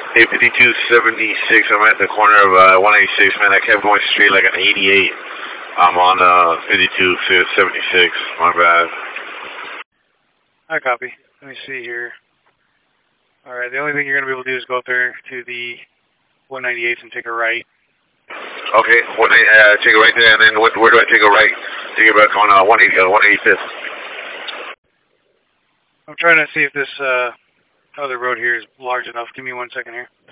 Hey, 5276, I'm at the corner of 186, man. I kept going straight like an 88. I'm on 5276, my bad. I copy. Let me see here. Alright, the only thing you're going to be able to do is go up there to the 198th and take a right. Okay, take a right there, and then where do I take a right? Take it back on 185th. I'm trying to see if this other road here is large enough. Give me 1 second here.